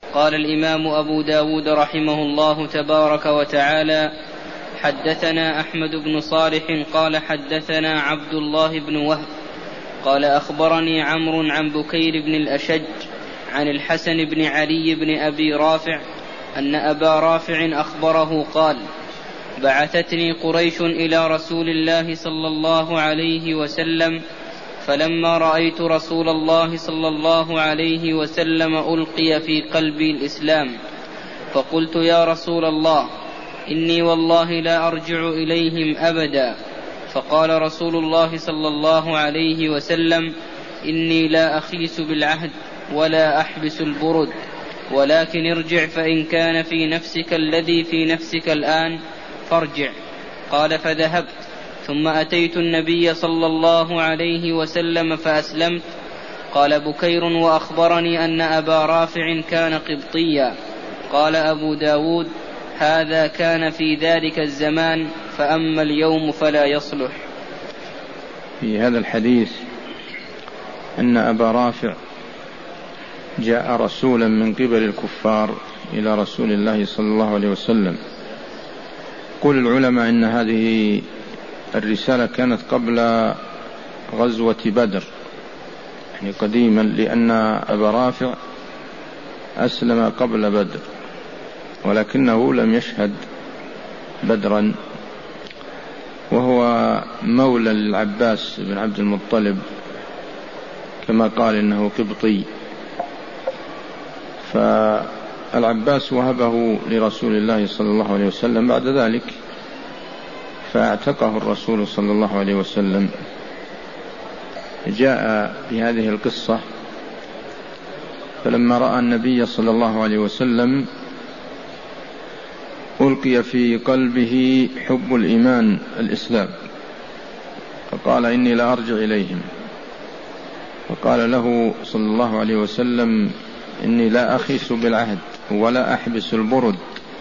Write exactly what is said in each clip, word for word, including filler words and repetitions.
قال الإمام أبو داود رحمه الله تبارك وتعالى: حدثنا أحمد بن صالح قال حدثنا عبد الله بن وهب قال أخبرني عمرو عن بكير بن الأشج عن الحسن بن علي بن أبي رافع أن أبا رافع أخبره قال: بعثتني قريش إلى رسول الله صلى الله عليه وسلم، فلما رأيت رسول الله صلى الله عليه وسلم ألقي في قلبي الإسلام، فقلت: يا رسول الله، إني والله لا أرجع إليهم أبدا. فقال رسول الله صلى الله عليه وسلم: إني لا أخيس بالعهد ولا أحبس البرد، ولكن ارجع، فإن كان في نفسك الذي في نفسك الآن فارجع. قال: فذهبت، ثم أتيت النبي صلى الله عليه وسلم فأسلمت. قال بكير: وأخبرني أن أبا رافع كان قبطيا. قال أبو داود: هذا كان في ذلك الزمان، فأما اليوم فلا يصلح. في هذا الحديث أن أبا رافع جاء رسولا من قبل الكفار إلى رسول الله صلى الله عليه وسلم. قول العلماء إن هذه الرسالة كانت قبل غزوة بدر، يعني قديما، لأن أبا رافع أسلم قبل بدر ولكنه لم يشهد بدرا، وهو مولى العباس بن عبد المطلب كما قال إنه قبطي، فالعباس وهبه لرسول الله صلى الله عليه وسلم بعد ذلك، فاعتقه الرسول صلى الله عليه وسلم. جاء بهذه القصة: فلما رأى النبي صلى الله عليه وسلم ألقي في قلبه حب الإيمان الإسلام، فقال: إني لا أرجع إليهم. فقال له صلى الله عليه وسلم: إني لا أخيس بالعهد ولا أحبس البرد،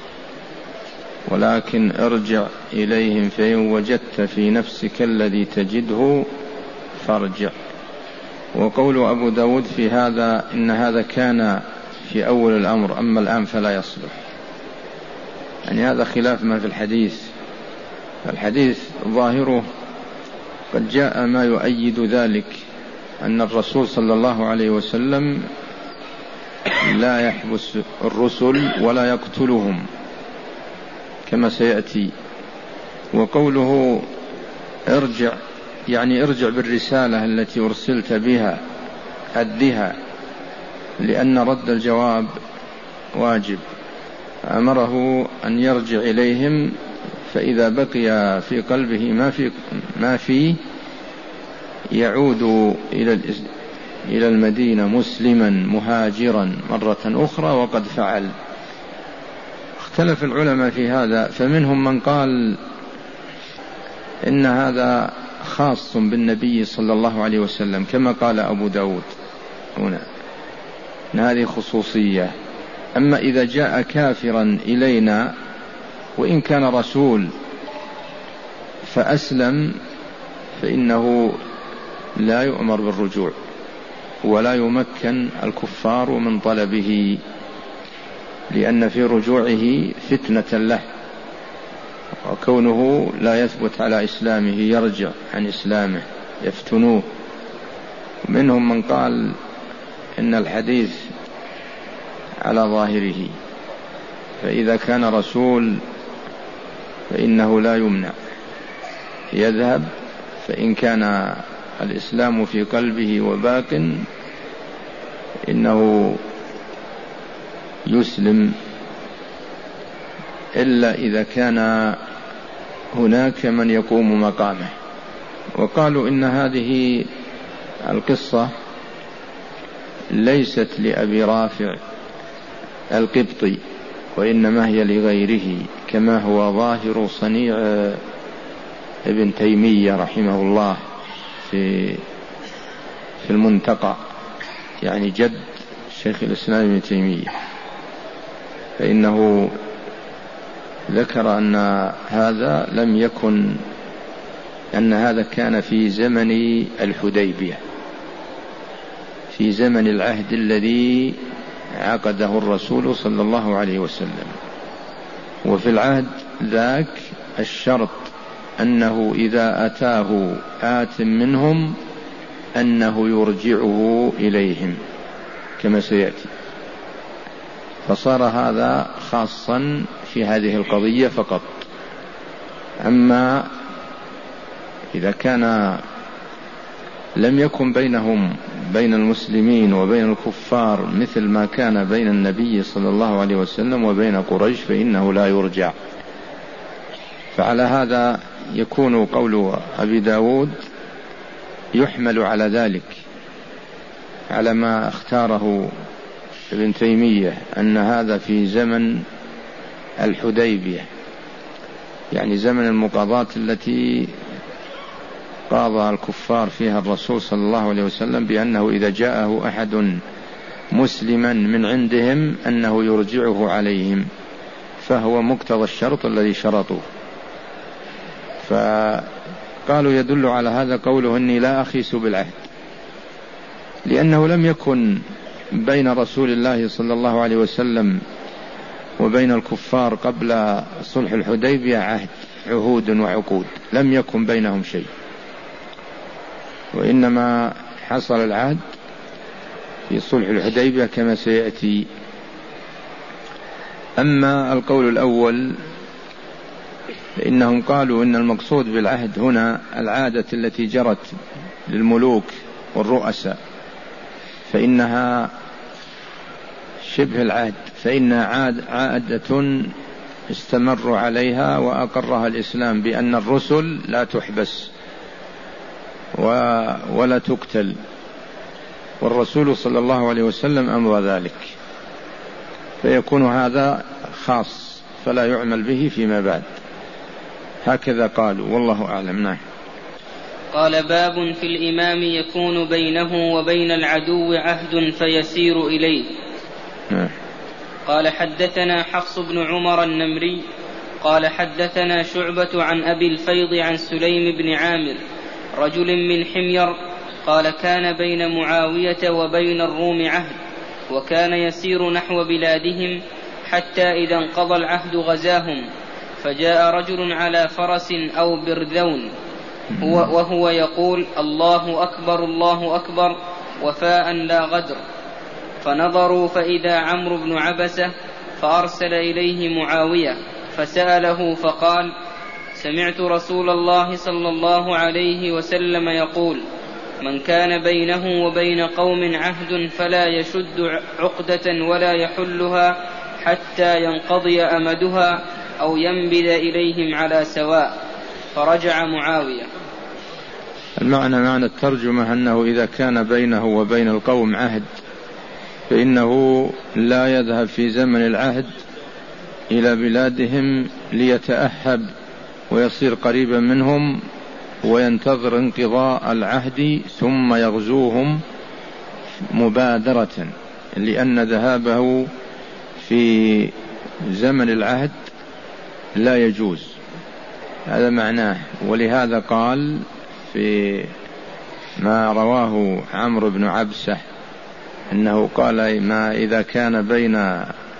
ولكن ارجع إليهم، فإن وجدت في نفسك الذي تجده فارجع. وقول أبو داود في هذا إن هذا كان في أول الأمر، أما الآن فلا يصلح، يعني هذا خلاف ما في الحديث. الحديث ظاهره قد جاء ما يؤيد ذلك، أن الرسول صلى الله عليه وسلم لا يحبس الرسل ولا يقتلهم كما سيأتي. وقوله ارجع، يعني ارجع بالرسالة التي أرسلت بها، أدها، لأن رد الجواب واجب. أمره أن يرجع إليهم، فإذا بقي في قلبه ما في ما فيه يعود إلى إلى المدينة مسلما مهاجرا مرة أخرى، وقد فعل. اختلف العلماء في هذا، فمنهم من قال إن هذا خاص بالنبي صلى الله عليه وسلم كما قال أبو داود هنا، إن هذه خصوصية. أما إذا جاء كافرا إلينا وإن كان رسول فأسلم، فإنه لا يؤمر بالرجوع ولا يمكن الكفار من طلبه، لأن في رجوعه فتنة له، وكونه لا يثبت على إسلامه يرجع عن إسلامه يفتنوه. منهم من قال إن الحديث على ظاهره، فإذا كان رسول فإنه لا يمنع يذهب، فإن كان الإسلام في قلبه وباق إنه يسلم، إلا إذا كان هناك من يقوم مقامه. وقالوا إن هذه القصة ليست لأبي رافع القبطي، وإنما هي لغيره، كما هو ظاهر صنيع ابن تيمية رحمه الله في في المنتقى، يعني جد شيخ الإسلام ابن تيمية، فإنه ذكر أن هذا لم يكن، أن هذا كان في زمن الحديبية، في زمن العهد الذي عقده الرسول صلى الله عليه وسلم. وفي العهد ذاك الشرط أنه إذا أتاه آت منهم أنه يرجعه إليهم كما سيأتي، فصار هذا خاصا في هذه القضية فقط. أما إذا كان لم يكن بينهم بين المسلمين وبين الكفار مثل ما كان بين النبي صلى الله عليه وسلم وبين قريش فإنه لا يرجع. فعلى هذا يكون قول أبي داود يحمل على ذلك، على ما اختاره ابن تيمية أن هذا في زمن الحديبية، يعني زمن المقاضاة التي قاضى الكفار فيها الرسول صلى الله عليه وسلم بأنه إذا جاءه أحد مسلما من عندهم أنه يرجعه عليهم، فهو مقتضى الشرط الذي شرطوه. فقالوا يدل على هذا قوله إني لا أخيس بالعهد، لأنه لم يكن بين رسول الله صلى الله عليه وسلم وبين الكفار قبل صلح الحديبية عهد، عهود وعقود، لم يكن بينهم شيء، وإنما حصل العهد في صلح الحديبية كما سيأتي. أما القول الأول فإنهم قالوا إن المقصود بالعهد هنا العادة التي جرت للملوك والرؤساء، فإنها شبه العهد، فإنها عاد عادة استمروا عليها وأقرها الإسلام بأن الرسل لا تحبس ولا تقتل، والرسول صلى الله عليه وسلم أمر ذلك، فيكون هذا خاص فلا يعمل به فيما بعد. هكذا قالوا والله أعلم. نعم. قال باب في الإمام يكون بينه وبين العدو عهد فيسير إليه. نعم. قال حدثنا حفص بن عمر النمري قال حدثنا شعبة عن أبي الفيض عن سليم بن عامر رجل من حمير قال كان بين معاوية وبين الروم عهد، وكان يسير نحو بلادهم حتى إذا انقضى العهد غزاهم، فجاء رجل على فرس أو برذون هو وهو يقول الله أكبر الله أكبر وفاء لا غدر، فنظروا فإذا عمرو بن عبسة، فأرسل إليه معاوية فسأله فقال سمعت رسول الله صلى الله عليه وسلم يقول من كان بينه وبين قوم عهد فلا يشد عقدة ولا يحلها حتى ينقضي أمدها أو ينبذ إليهم على سواء، فرجع معاوية. المعنى معنى الترجمة أنه إذا كان بينه وبين القوم عهد فإنه لا يذهب في زمن العهد إلى بلادهم ليتأهب ويصير قريبا منهم وينتظر انقضاء العهد ثم يغزوهم مبادرة، لأن ذهابه في زمن العهد لا يجوز، هذا معناه. ولهذا قال في ما رواه عمرو بن عبسة أنه قال ما إذا كان بين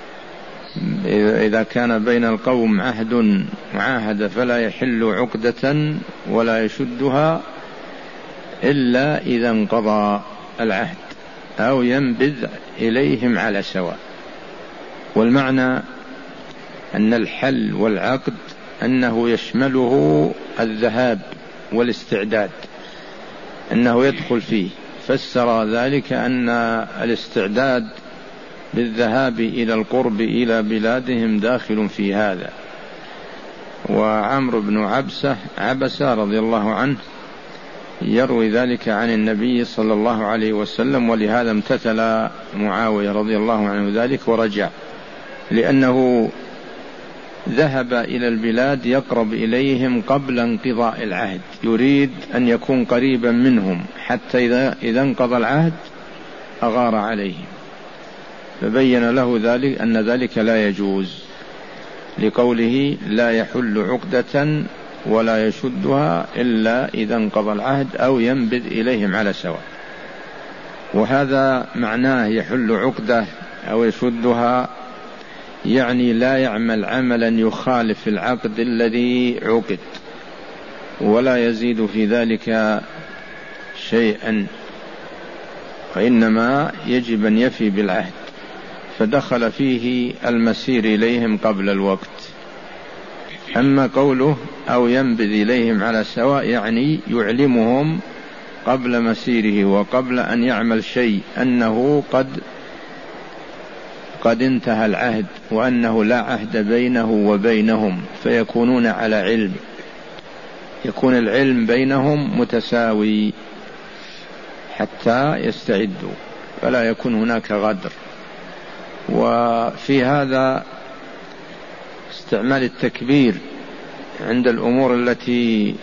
إذا كان بين القوم عهد معاهد فلا يحل عقدة ولا يشدها إلا إذا انقضى العهد أو ينبذ إليهم على سواء. والمعنى أن الحل والعقد أنه يشمله الذهاب والاستعداد، أنه يدخل فيه، فسر ذلك أن الاستعداد بالذهاب إلى القرب إلى بلادهم داخل في هذا. وعمرو بن عبسة عبسة رضي الله عنه يروي ذلك عن النبي صلى الله عليه وسلم، ولهذا امتثل معاوية رضي الله عنه ذلك ورجع، لأنه ذهب إلى البلاد يقرب إليهم قبل انقضاء العهد، يريد أن يكون قريبا منهم حتى إذا, إذا انقضى العهد أغار عليهم، فبين له ذلك أن ذلك لا يجوز لقوله لا يحل عقدة ولا يشدها إلا إذا انقضى العهد أو ينبذ إليهم على سواء. وهذا معناه يحل عقدة أو يشدها، يعني لا يعمل عملا يخالف العقد الذي عقد ولا يزيد في ذلك شيئا، وإنما يجب أن يفي بالعهد. فدخل فيه المسير إليهم قبل الوقت. أما قوله أو ينبذ إليهم على سواء، يعني يعلمهم قبل مسيره وقبل أن يعمل شيء أنه قد قد انتهى العهد، وأنه لا عهد بينه وبينهم، فيكونون على علم، يكون العلم بينهم متساوي حتى يستعدوا، فلا يكون هناك غدر. وفي هذا استعمال التكبير عند الأمور التي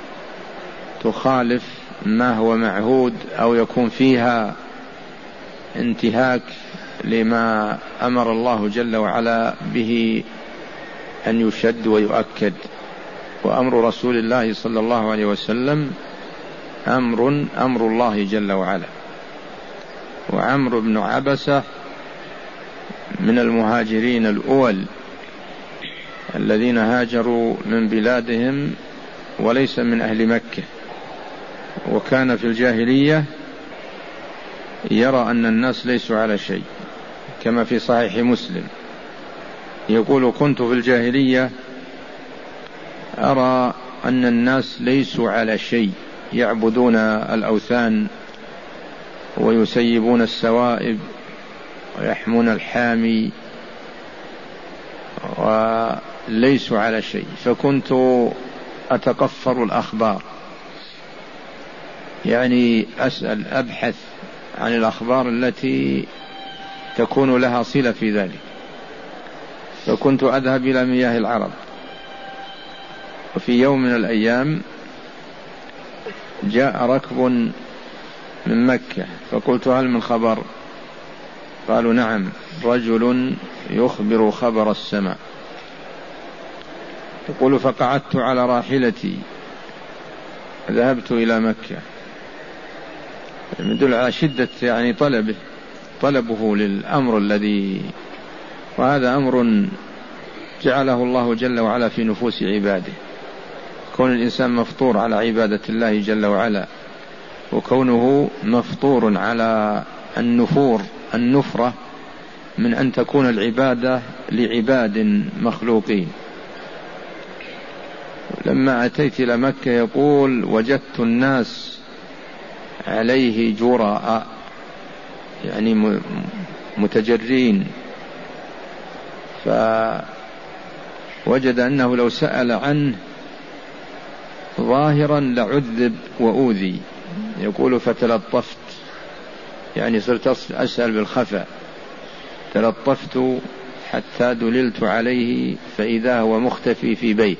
تخالف ما هو معهود أو يكون فيها انتهاك لما أمر الله جل وعلا به أن يشد ويؤكد. وأمر رسول الله صلى الله عليه وسلم أمر أمر الله جل وعلا. وعمرو بن عبسة من المهاجرين الأول الذين هاجروا من بلادهم وليس من أهل مكة، وكان في الجاهلية يرى أن الناس ليسوا على شيء، كما في صحيح مسلم يقول: كنت في الجاهلية أرى أن الناس ليسوا على شيء، يعبدون الأوثان ويسيبون السوائب ويحمون الحامي وليسوا على شيء، فكنت أتقفر الأخبار، يعني أسأل أبحث عن الأخبار التي تكون لها صلة في ذلك، فكنت أذهب إلى مياه العرب. وفي يوم من الأيام جاء ركب من مكة، فقلت: هل من خبر؟ قالوا: نعم، رجل يخبر خبر السماء. يقول: فقعدت على راحلتي، ذهبت إلى مكة، يدل على شدة يعني طلبه طلبه للأمر الذي، وهذا أمر جعله الله جل وعلا في نفوس عباده، كون الإنسان مفطور على عبادة الله جل وعلا، وكونه مفطور على النفور النفرة من أن تكون العبادة لعباد مخلوقين. لما أتيت إلى مكة يقول: وجدت الناس عليه جراء، يعني متجرين، فوجد أنه لو سأل عنه ظاهرا لعذب وأوذي. يقول: فتلطفت، يعني صرت أسأل بالخفاء، تلطفت حتى دللت عليه فإذا هو مختفي في بيت،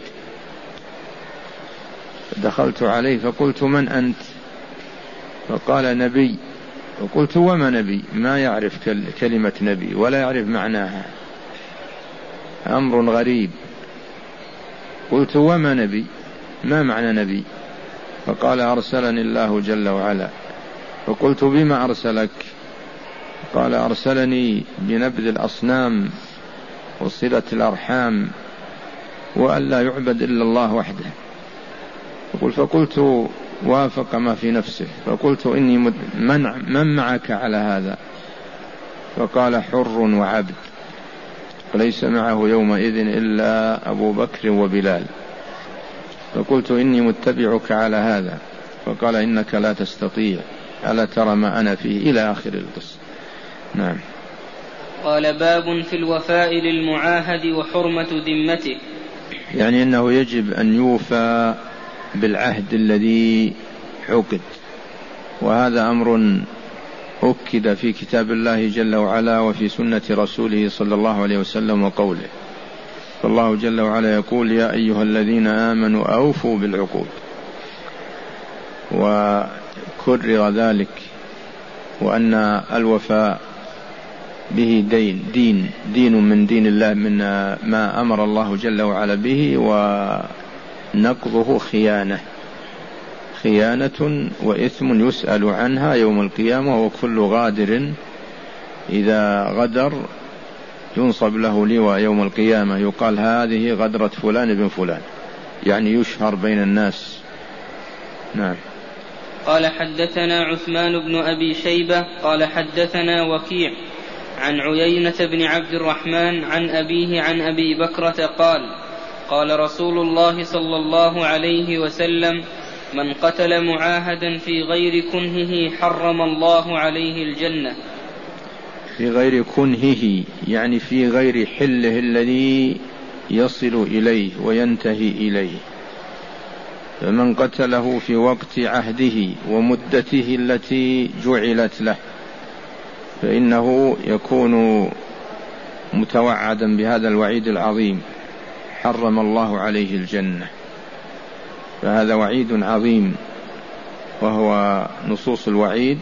دخلت عليه فقلت: من أنت؟ فقال: نبي. وقلت: وما نبي؟ ما يعرف كلمة نبي ولا يعرف معناها، أمر غريب. قلت: وما نبي؟ ما معنى نبي؟ فقال: أرسلني الله جل وعلا. فقلت: بما أرسلك؟ قال: أرسلني بنبذ الأصنام وصلة الأرحام وأن لا يعبد إلا الله وحده. فقلت, فقلت وافق ما في نفسه، فقلت: إني من, من معك على هذا؟ فقال: حر وعبد، وليس معه يومئذ إلا أبو بكر وبلال. فقلت: إني متبعك على هذا. فقال: إنك لا تستطيع، ألا ترى ما أنا فيه، إلى آخر القصة. نعم. قال: باب في الوفاء للمعاهد وحرمة ذمته، يعني أنه يجب أن يوفى بالعهد الذي عقد، وهذا أمر أكد في كتاب الله جل وعلا وفي سنة رسوله صلى الله عليه وسلم وقوله. فالله جل وعلا يقول: يا أيها الذين آمنوا أوفوا بالعقود، وكرر ذلك، وأن الوفاء به دين دين دين من دين الله، من ما أمر الله جل وعلا به، ونقضه خيانة خيانة وإثم يسأل عنها يوم القيامة، وكل غادر إذا غدر ينصب له لواء يوم القيامة يقال هذه غدرة فلان بن فلان، يعني يشهر بين الناس. نعم. قال حدثنا عثمان بن أبي شيبة قال حدثنا وكيع عن عيينة بن عبد الرحمن عن أبيه عن أبي بكرة قال قال رسول الله صلى الله عليه وسلم من قتل معاهدا في غير كنهه حرم الله عليه الجنة. في غير كنهه يعني في غير حله الذي يصل إليه وينتهي إليه، فمن قتله في وقت عهده ومدته التي جعلت له فإنه يكون متوعدا بهذا الوعيد العظيم، حرم الله عليه الجنة. فهذا وعيد عظيم، وهو نصوص الوعيد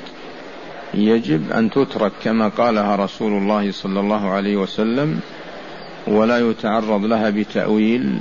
يجب أن تترك كما قالها رسول الله صلى الله عليه وسلم، ولا يتعرض لها بتأويل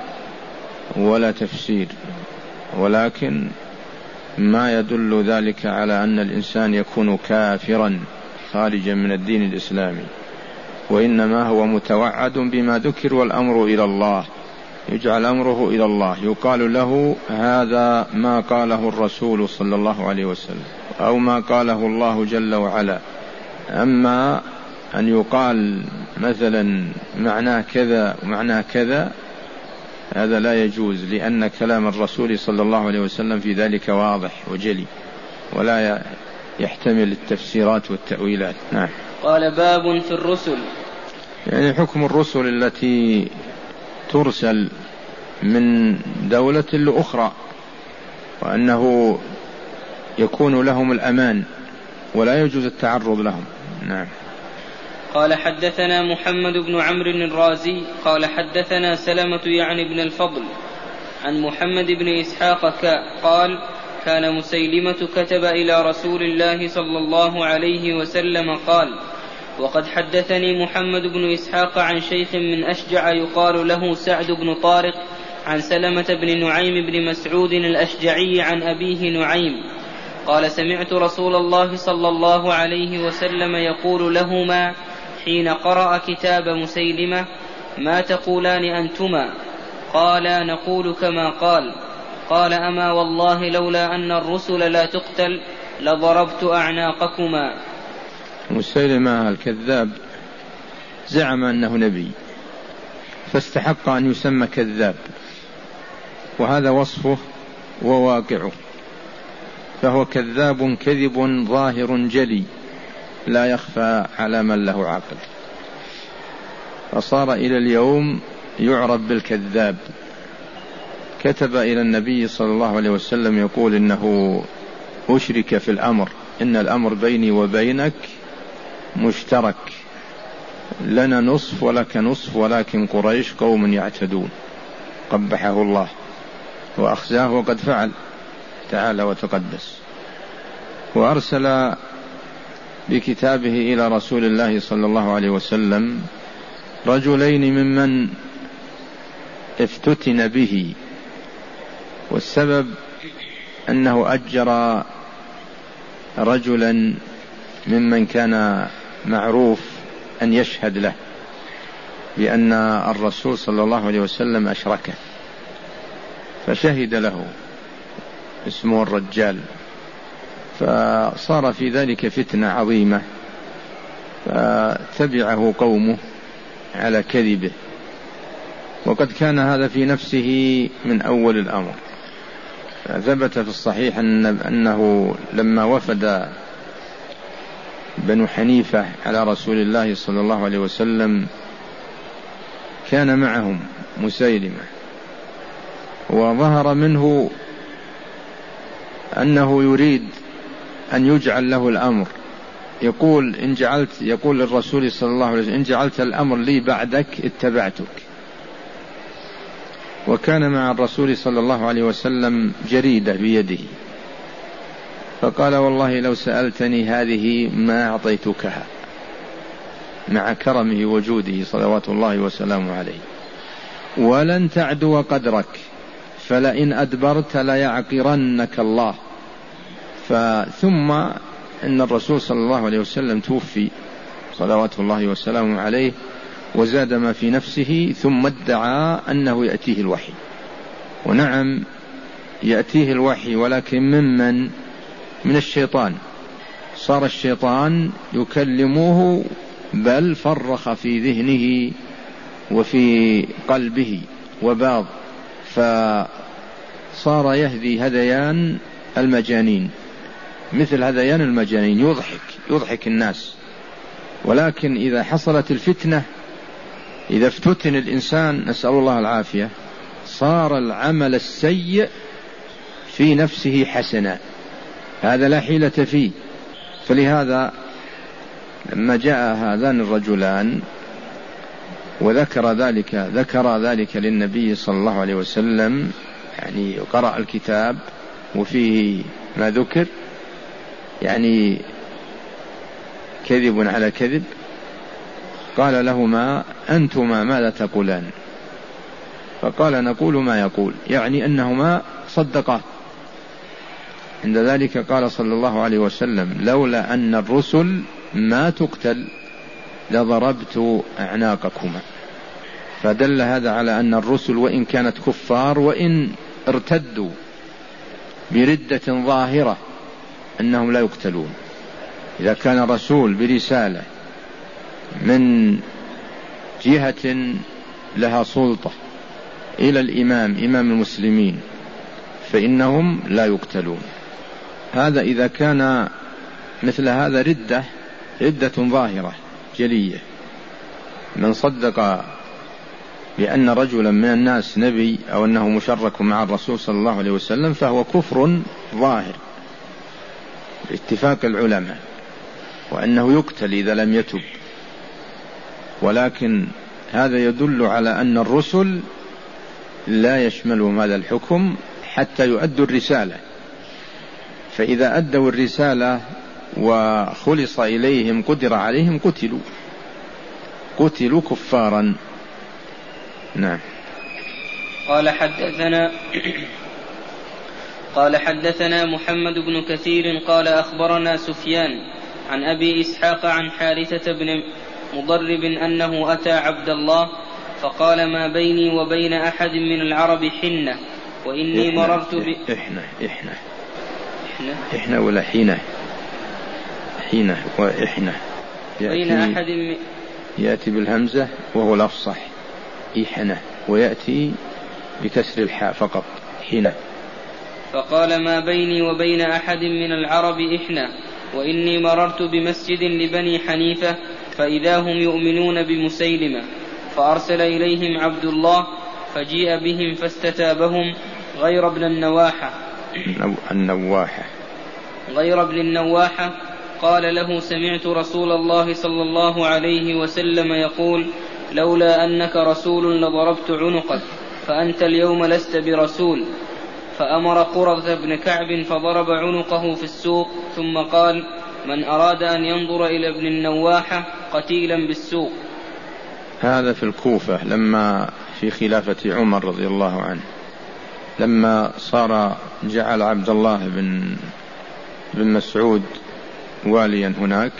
ولا تفسير، ولكن ما يدل ذلك على أن الإنسان يكون كافرا خارجا من الدين الإسلامي، وإنما هو متوعد بما ذكر والأمر إلى الله، يجعل أمره إلى الله، يقال له هذا ما قاله الرسول صلى الله عليه وسلم أو ما قاله الله جل وعلا. أما أن يقال مثلا معناه كذا ومعناه كذا هذا لا يجوز، لأن كلام الرسول صلى الله عليه وسلم في ذلك واضح وجلي ولا يحتمل التفسيرات والتأويلات. نعم. قال باب في الرسل، يعني حكم الرسل التي ترسل من دولة لأخرى، وأنه يكون لهم الأمان ولا يجوز التعرض لهم. نعم. قال حدثنا محمد بن عمرو الرازي قال حدثنا سلمة يعني بن الفضل عن محمد بن إسحاق قال كان مسيلمة كتب إلى رسول الله صلى الله عليه وسلم قال وقد حدثني محمد بن إسحاق عن شيخ من أشجع يقال له سعد بن طارق عن سلمة بن نعيم بن مسعود الأشجعي عن أبيه نعيم قال سمعت رسول الله صلى الله عليه وسلم يقول لهما حين قرأ كتاب مسيلمة ما تقولان أنتما؟ قالا نقول كما قال. قال أما والله لولا أن الرسل لا تقتل لضربت أعناقكما. مسيلمة الكذاب زعم أنه نبي فاستحق أن يسمى كذاب، وهذا وصفه وواقعه، فهو كذاب كذب ظاهر جلي لا يخفى على من له عقل، فصار إلى اليوم يعرف بالكذاب. كتب إلى النبي صلى الله عليه وسلم يقول إنه أشرك في الأمر، إن الأمر بيني وبينك مشترك، لنا نصف ولك نصف، ولكن قريش قوم يعتدون، قبحه الله وأخزاه وقد فعل تعالى وتقدس. وأرسل بكتابه إلى رسول الله صلى الله عليه وسلم رجلين ممن افتتن به، والسبب أنه أجر رجلا ممن كان معروف أن يشهد له بأن الرسول صلى الله عليه وسلم أشركه، فشهد له اسمه الرجال، فصار في ذلك فتنة عظيمة، فتبعه قومه على كذبه، وقد كان هذا في نفسه من أول الأمر. ثبت في الصحيح أنه لما وفد بنو حنيفة على رسول الله صلى الله عليه وسلم كان معهم مسيلمة، وظهر منه أنه يريد أن يجعل له الأمر، يقول إن جعلت يقول للرسول صلى الله عليه وسلم إن جعلت الأمر لي بعدك اتبعتك. وكان مع الرسول صلى الله عليه وسلم جريدة بيده، فقال والله لو سألتني هذه ما أعطيتكها، مع كرمه وجوده صلوات الله وسلامه عليه، ولن تعدو قدرك، فلئن أدبرت ليعقرنك الله. ثم إن الرسول صلى الله عليه وسلم توفي صلوات الله وسلامه عليه، وزاد ما في نفسه، ثم ادعى أنه يأتيه الوحي. ونعم يأتيه الوحي، ولكن ممن؟ من الشيطان. صار الشيطان يكلمه، بل فرخ في ذهنه وفي قلبه وباض، فصار يهدي هذيان المجانين، مثل هذيان المجانين، يضحك يضحك الناس. ولكن إذا حصلت الفتنة، إذا افتتن الإنسان، نسأل الله العافية، صار العمل السيء في نفسه حسنا، هذا لا حيلة فيه. فلهذا لما جاء هذان الرجلان وذكر ذلك ذكر ذلك للنبي صلى الله عليه وسلم، يعني قرأ الكتاب وفيه ما ذكر، يعني كذب على كذب، قال لهما: أنتما ماذا تقولان؟ فقال: نقول ما يقول، يعني أنهما صدقا. عند ذلك قال صلى الله عليه وسلم: لولا أن الرسل ما تقتل لضربت أعناقكما. فدل هذا على أن الرسل وإن كانت كفار، وإن ارتدوا بردة ظاهرة، أنهم لا يقتلون. إذا كان رسول برسالة من جهة لها سلطة إلى الإمام إمام المسلمين، فإنهم لا يقتلون. هذا إذا كان مثل هذا ردة ردة ظاهرة جلية. من صدق بأن رجلا من الناس نبي أو أنه مشرك مع الرسول صلى الله عليه وسلم، فهو كفر ظاهر باتفاق العلماء، وأنه يقتل إذا لم يتب. ولكن هذا يدل على أن الرسل لا يشملهم هذا الحكم حتى يؤدوا الرسالة، فإذا أدوا الرسالة وخلص إليهم قدر عليهم قتلوا قتلوا كفارا. نعم. قال حدثنا قال حدثنا محمد بن كثير قال أخبرنا سفيان عن أبي إسحاق عن حارثة بن مضرب أنه أتى عبد الله فقال: ما بيني وبين أحد من العرب حنة، وإني إحنا مررت ب... إحنا إحنا إحنا, إحنا ولا حينة حينة وإحنا بين أحد من... يأتي بالهمزة وهو الأفصح إحنا، ويأتي بكسر الحاء فقط حينة. فقال: ما بيني وبين أحد من العرب إحنا، وإني مررت بمسجد لبني حنيفة فإذا هم يؤمنون بمسيلمة، فأرسل إليهم عبد الله فجيء بهم فاستتابهم غير ابن النواحة النواحة غير ابن النواحة قال له: سمعت رسول الله صلى الله عليه وسلم يقول: لولا أنك رسول لضربت عنقك، فأنت اليوم لست برسول. فأمر قرظة بن كعب فضرب عنقه في السوق، ثم قال: من أراد أن ينظر إلى ابن النواحة قتيلا بالسوق. هذا في الكوفة لما في خلافة عمر رضي الله عنه، لما صار جعل عبد الله بن بن مسعود واليا هناك،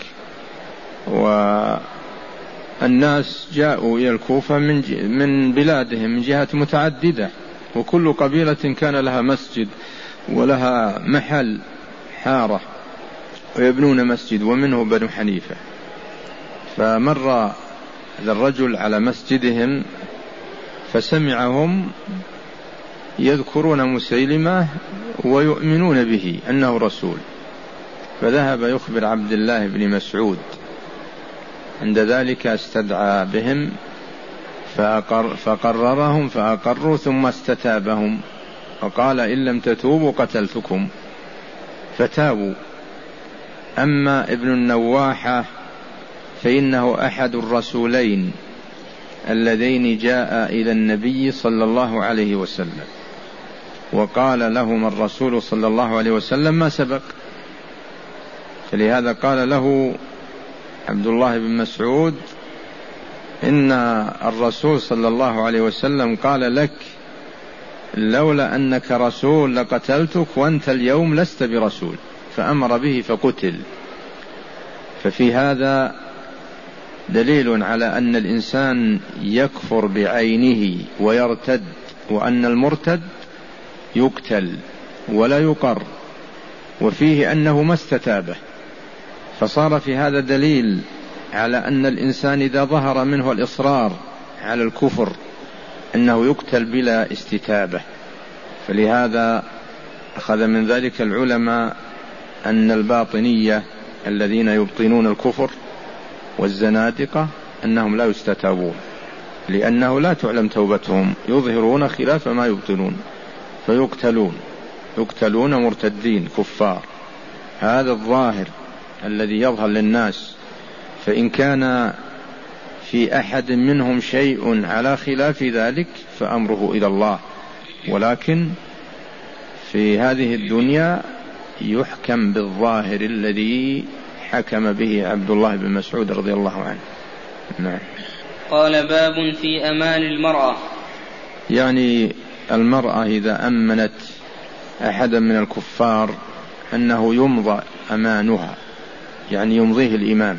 والناس جاءوا إلى الكوفة من من بلادهم من جهات متعددة، وكل قبيلة كان لها مسجد ولها محل حارة ويبنون مسجد، ومنه بنو حنيفة. فمر هذا الرجل على مسجدهم فسمعهم يذكرون مسيلمة ويؤمنون به أنه رسول، فذهب يخبر عبد الله بن مسعود. عند ذلك استدعى بهم فأقر فقررهم فأقروا، ثم استتابهم وقال: إن لم تتوبوا قتلتكم، فتابوا. أما ابن النواحة فإنه أحد الرسولين اللذين جاء إلى النبي صلى الله عليه وسلم، وقال لهم الرسول صلى الله عليه وسلم ما سبق، فلهذا قال له عبد الله بن مسعود: إن الرسول صلى الله عليه وسلم قال لك: لولا أنك رسول لقتلتك، وأنت اليوم لست برسول، فأمر به فقتل. ففي هذا دليل على أن الإنسان يكفر بعينه ويرتد، وأن المرتد يقتل ولا يقر، وفيه أنه ما استتابه، فصار في هذا دليل على أن الإنسان إذا ظهر منه الإصرار على الكفر أنه يقتل بلا استتابة. فلهذا أخذ من ذلك العلماء أن الباطنية الذين يبطنون الكفر والزنادقة أنهم لا يستتابون، لأنه لا تعلم توبتهم، يظهرون خلاف ما يبطنون فيقتلون يقتلون مرتدين كفار. هذا الظاهر الذي يظهر للناس، فإن كان في أحد منهم شيء على خلاف ذلك فأمره إلى الله، ولكن في هذه الدنيا يحكم بالظاهر الذي حكم به عبد الله بن مسعود رضي الله عنه. نعم. قال باب في أمان المرأة. يعني المرأة إذا أمنت أحدا من الكفار أنه يمضى أمانها، يعني يمضيه الإمام.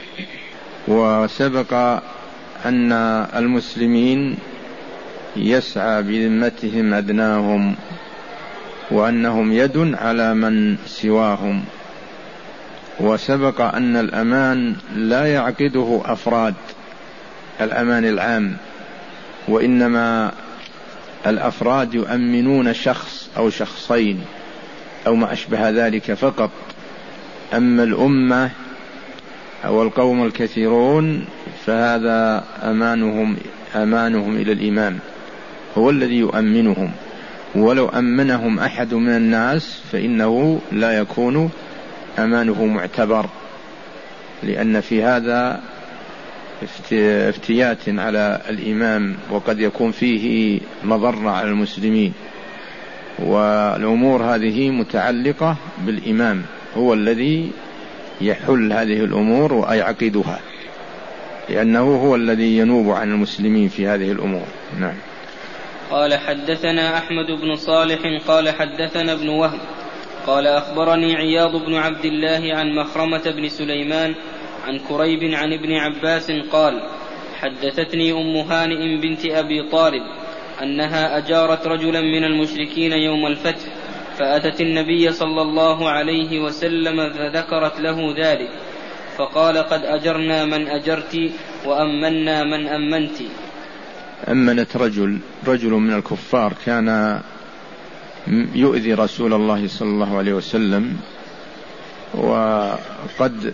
وسبق أن المسلمين يسعى بذمتهم أدناهم، وأنهم يد على من سواهم. وسبق أن الأمان لا يعقده أفراد الأمان العام، وإنما الأفراد يؤمنون شخص أو شخصين أو ما أشبه ذلك فقط. أما الأمة أو القوم الكثيرون فهذا أمانهم أمانهم إلى الإمام، هو الذي يؤمنهم، ولو أمنهم أحد من الناس فإنه لا يكون أمانه معتبر، لأن في هذا افتيات على الإمام، وقد يكون فيه مضرة على المسلمين. والأمور هذه متعلقة بالإمام، هو الذي يحل هذه الأمور ويعقدها، لأنه هو الذي ينوب عن المسلمين في هذه الأمور. نعم. قال حدثنا أحمد بن صالح قال حدثنا ابن وهب قال أخبرني عياض بن عبد الله عن مخرمة بن سليمان عن كريب عن ابن عباس قال حدثتني أم هانئ بنت أبي طالب أنها أجارت رجلا من المشركين يوم الفتح، فأتت النبي صلى الله عليه وسلم فذكرت له ذلك، فقال قد أجرنا من أجرت وأمنا من أمنت. أمنت رجل رجل من الكفار كان يؤذي رسول الله صلى الله عليه وسلم، وقد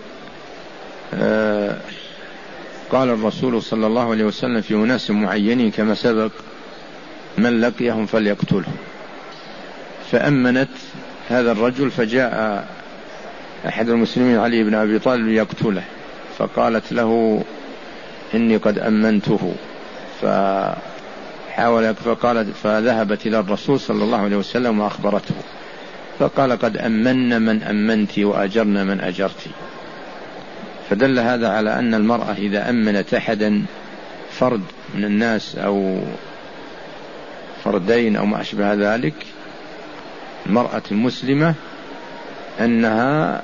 قال الرسول صلى الله عليه وسلم في أناس معينين كما سبق من لقيهم فليقتله، فأمنت هذا الرجل، فجاء أحد المسلمين علي بن أبي طالب يقتله، فقالت له إني قد أمنته، فحاول فقالت فذهبت إلى الرسول صلى الله عليه وسلم وأخبرته، فقال قد أمنا من أمنت وأجرنا من أجرت. فدل هذا على أن المرأة إذا أمنت أحدا فرد من الناس أو فردين أو ما أشبه ذلك، المرأة المسلمة أنها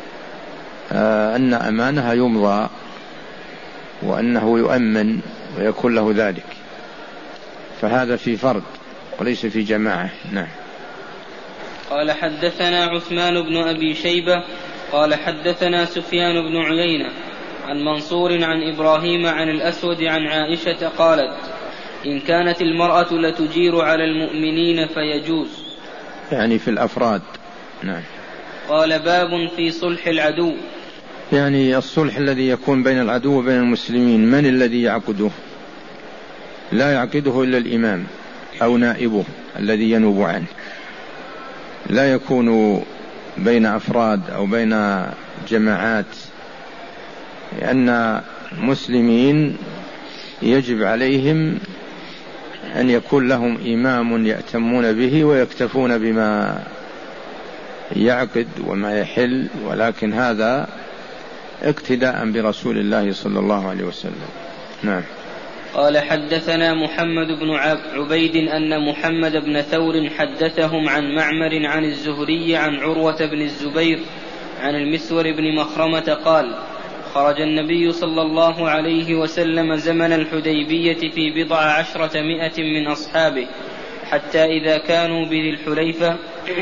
أن أمانها يمضى وأنه يؤمن ويكون له ذلك، فهذا في فرد وليس في جماعة. نعم. قال حدثنا عثمان بن أبي شيبة قال حدثنا سفيان بن عيينة عن منصور عن إبراهيم عن الأسود عن عائشة قالت إن كانت المرأة لتجير على المؤمنين فيجوز، يعني في الأفراد. نعم. قال باب في صلح العدو. يعني الصلح الذي يكون بين العدو وبين المسلمين من الذي يعقده؟ لا يعقده إلا الإمام أو نائبه الذي ينوب عنه، لا يكون بين أفراد أو بين جماعات، لأن المسلمين يجب عليهم أن يكون لهم إمام يأتمون به ويكتفون بما يعقد وما يحل، ولكن هذا اقتداء برسول الله صلى الله عليه وسلم. نعم. قال حدثنا محمد بن عبيد أن محمد بن ثور حدثهم عن معمر عن الزهري عن عروة بن الزبير عن المسور بن مخرمة قال خرج النبي صلى الله عليه وسلم زمن الحديبية في بضع عشرة مئة من أصحابه، حتى إذا كانوا بذي الحليفة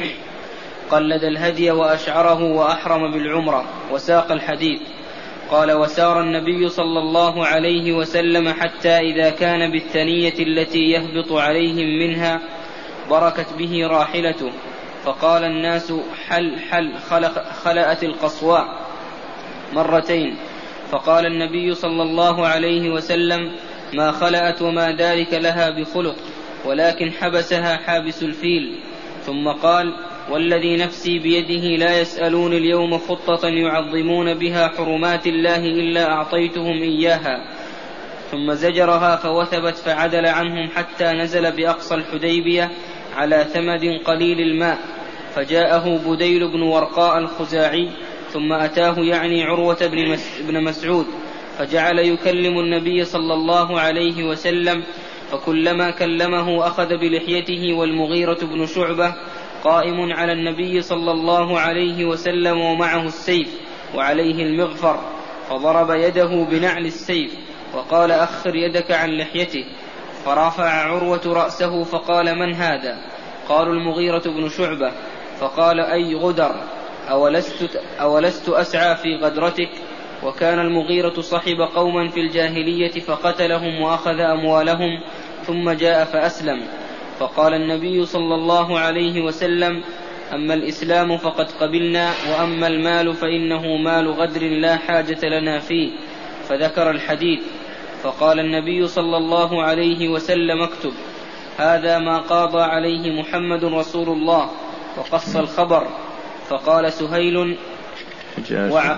قلد الهدي وأشعره وأحرم بالعمرة وساق الحديث. قال: وسار النبي صلى الله عليه وسلم حتى إذا كان بالثنية التي يهبط عليهم منها بركت به راحلته، فقال الناس: حل حل خلأت القصواء مرتين. فقال النبي صلى الله عليه وسلم: ما خلأت وما ذلك لها بخلق، ولكن حبسها حابس الفيل. ثم قال: والذي نفسي بيده لا يسألون اليوم خطة يعظمون بها حرمات الله إلا أعطيتهم إياها. ثم زجرها فوثبت فعدل عنهم حتى نزل بأقصى الحديبية على ثمد قليل الماء، فجاءه بديل بن ورقاء الخزاعي، ثم أتاه يعني عروة بن مسعود، فجعل يكلم النبي صلى الله عليه وسلم، فكلما كلمه أخذ بلحيته، والمغيرة بن شعبة قائم على النبي صلى الله عليه وسلم ومعه السيف وعليه المغفر، فضرب يده بنعل السيف وقال: أخر يدك عن لحيته. فرفع عروة رأسه فقال: من هذا؟ قالوا: المغيرة بن شعبة. فقال: أي غدر، أولست, أولست أسعى في غدرتك؟ وكان المغيرة صحب قوما في الجاهلية فقتلهم وأخذ أموالهم، ثم جاء فأسلم. فقال النبي صلى الله عليه وسلم: أما الإسلام فقد قبلنا، وأما المال فإنه مال غدر لا حاجة لنا فيه. فذكر الحديث. فقال النبي صلى الله عليه وسلم: اكتب، هذا ما قاضى عليه محمد رسول الله. وقص الخبر. فقال سهيل وع...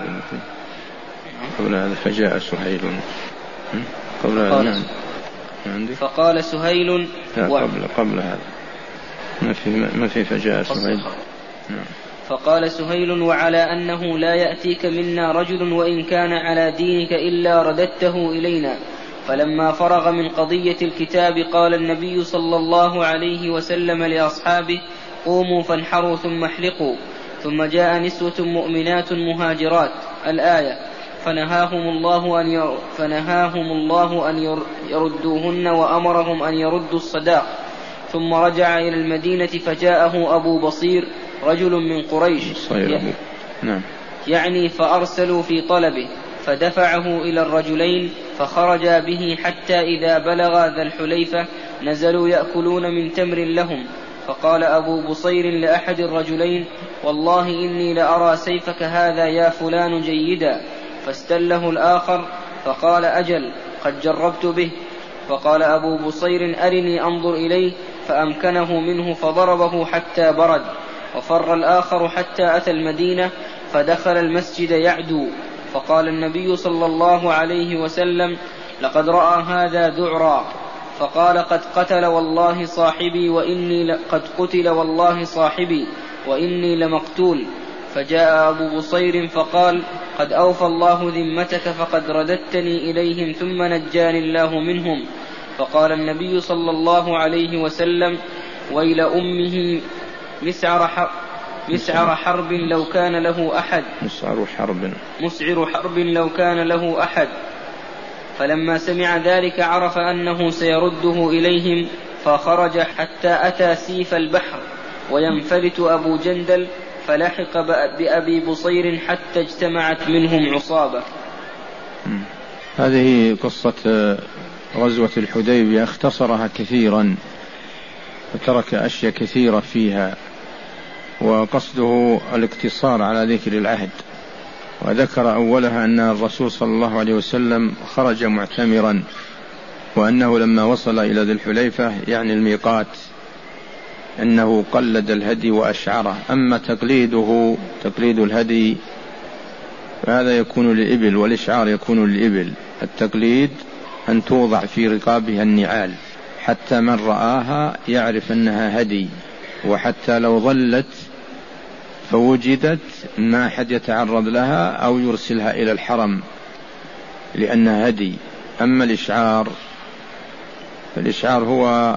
قبل هذا فجاء سهيل قبل هذا فقال سهيل و... قبل قبل هذا ما في ما في فجاء سهيل. فقال سهيل: وعلى أنه لا يأتيك منا رجل وإن كان على دينك إلا رددته إلينا. فلما فرغ من قضية الكتاب قال النبي صلى الله عليه وسلم لأصحابه: قوموا فانحروا ثم احلقوا. ثم جاء نسوة مؤمنات مهاجرات الآية، فنهاهم الله أن ير... فنهاهم الله أن يردوهن وأمرهم أن يردوا الصداق. ثم رجع إلى المدينة فجاءه أبو بصير رجل من قريش ي... نعم. يعني فأرسلوا في طلبه، فدفعه إلى الرجلين فخرجا به حتى إذا بلغ ذا الحليفة نزلوا يأكلون من تمر لهم. فقال أبو بصير لأحد الرجلين: والله إني لأرى سيفك هذا يا فلان جيدا. فاستله الآخر فقال: أجل، قد جربت به. فقال أبو بصير: أرني أنظر إليه. فأمكنه منه فضربه حتى برد. وفر الآخر حتى أتى المدينة فدخل المسجد يعدو. فقال النبي صلى الله عليه وسلم: لقد رأى هذا ذعرا. فقال: قد قتل والله صاحبي وإني ل... قد قتل والله صاحبي وإني لمقتول. فجاء أبو بصير فقال: قد أوفى الله ذمتك، فقد رددتني إليهم ثم نجاني الله منهم. فقال النبي صلى الله عليه وسلم: ويل أمه مسعر حرب, مسعر حرب لو كان له أحد مسعر حرب مسعر حرب لو كان له أحد. فلما سمع ذلك عرف أنه سيرده إليهم، فخرج حتى أتى سيف البحر وينفلت أبو جندل، فلحق بأبي بصير حتى اجتمعت منهم عصابة. هذه قصة غزوة الحديبية، اختصرها كثيرا وترك أشياء كثيرة فيها، وقصده الاقتصار على ذكر العهد. وذكر أولها أن الرسول صلى الله عليه وسلم خرج معتمرا، وأنه لما وصل إلى ذي الحليفة يعني الميقات أنه قلد الهدي وأشعره. أما تقليده تقليد الهدي فهذا يكون للإبل، والإشعار يكون للإبل. التقليد أن توضع في رقابها النعال حتى من رآها يعرف أنها هدي، وحتى لو ظلت فوجدت ما أحد يتعرض لها أو يرسلها إلى الحرم لأنها هدي. أما الإشعار فالإشعار هو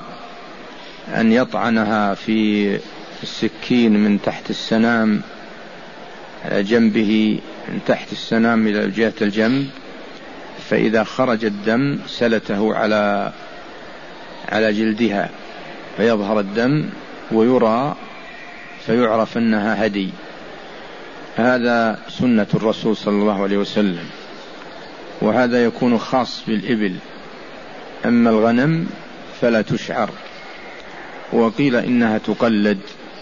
أن يطعنها في السكين من تحت السنام على جنبه من تحت السنام إلى جهة الجنب، فإذا خرج الدم سلته على على جلدها فيظهر الدم ويرى فيعرف أنها هدي. هذا سنة الرسول صلى الله عليه وسلم، وهذا يكون خاص بالإبل، أما الغنم فلا تشعر، وقيل إنها تقلد.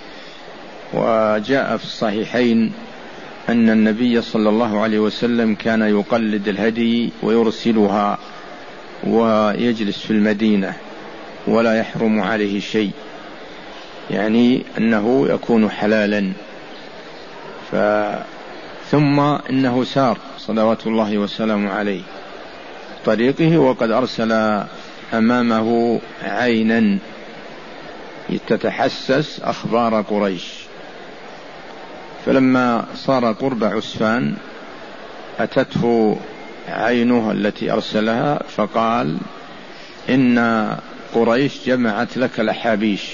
وجاء في الصحيحين أن النبي صلى الله عليه وسلم كان يقلد الهدي ويرسلها ويجلس في المدينة ولا يحرم عليه شيء، يعني أنه يكون حلالا. ف... ثم إنه سار صلوات الله وسلامه عليه طريقه، وقد أرسل أمامه عينا تتحسس أخبار قريش، فلما صار قرب عسفان أتته عينه التي أرسلها فقال إن قريش جمعت لك الأحابيش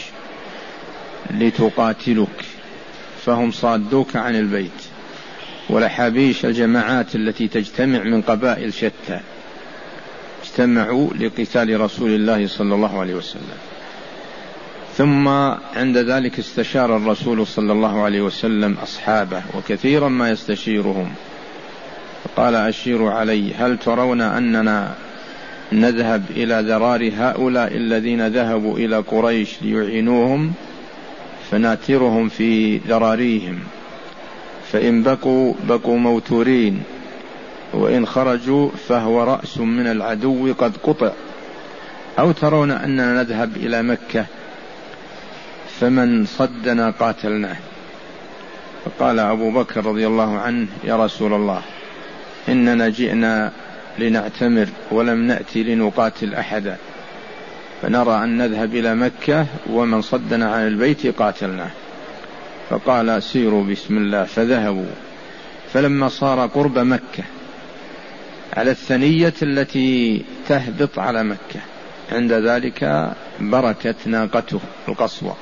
لتقاتلك، فهم صادوك عن البيت. والأحابيش الجماعات التي تجتمع من قبائل شتى اجتمعوا لقتال رسول الله صلى الله عليه وسلم. ثم عند ذلك استشار الرسول صلى الله عليه وسلم أصحابه، وكثيرا ما يستشيرهم، فقال أشيروا علي، هل ترون أننا نذهب إلى ذرار هؤلاء الذين ذهبوا إلى قريش ليعينوهم فناترهم في ذراريهم، فإن بقوا بقوا موتورين، وإن خرجوا فهو رأس من العدو قد قطع، أو ترون أننا نذهب إلى مكة فمن صدنا قاتلناه. فقال أبو بكر رضي الله عنه يا رسول الله، إننا جئنا لنعتمر ولم نأتي لنقاتل أحدا، فنرى أن نذهب إلى مكة ومن صدنا عن البيت قاتلناه. فقال سيروا بسم الله، فذهبوا. فلما صار قرب مكة على الثنية التي تهبط على مكة، عند ذلك بركت ناقته القصوى،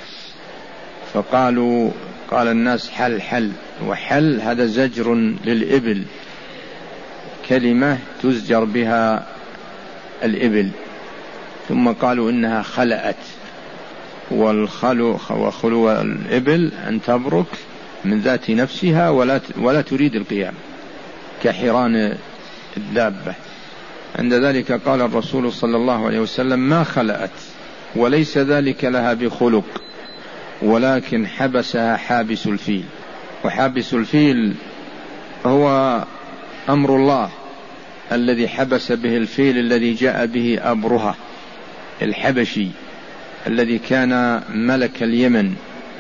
فقالوا قال الناس حل حل، وحل هذا زجر للإبل، كلمة تزجر بها الإبل. ثم قالوا إنها خلأت، والخلو وخلو الإبل أن تبرك من ذات نفسها ولا ولا تريد القيام كحيران الدابة. عند ذلك قال الرسول صلى الله عليه وسلم ما خلأت، وليس ذلك لها بخلق، ولكن حبسها حابس الفيل. وحابس الفيل هو أمر الله الذي حبس به الفيل الذي جاء به أبرهة الحبشي الذي كان ملك اليمن،